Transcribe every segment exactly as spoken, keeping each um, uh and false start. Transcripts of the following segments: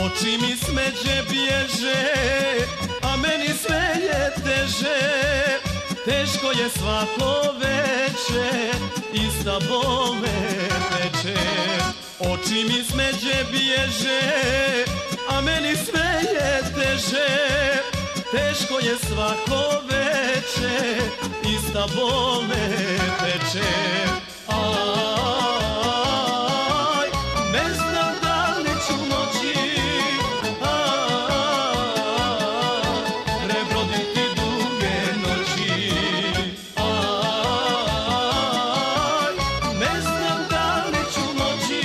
Oči mi smeđe bježe, a meni sve je teže. Teško je svako veče, ista bol me peče. Oči mi smeđe bježe, a meni sve je teže. Teško je svako veče, ista bol me peče. Aj, ne znam da li ću moći prebroditi duge noći. Aj, ne znam da li ću moći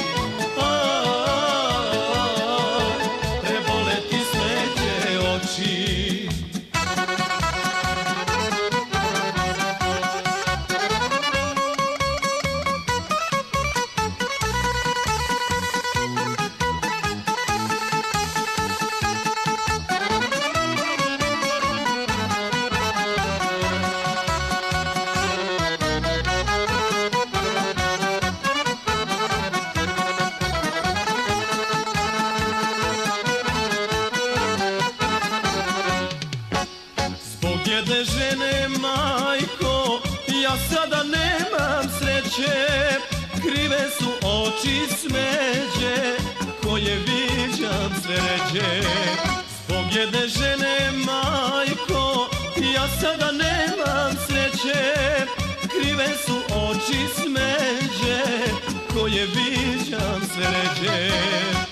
preboleti smeđe oči. Jedne žene, majko, ja sada nemam sreće. Krive su oči smeđe, koje viđam sve ređe. Zbog jedne žene, majko, ja sada nemam sreće. Krive su oči smeđe, koje viđam sve ređe.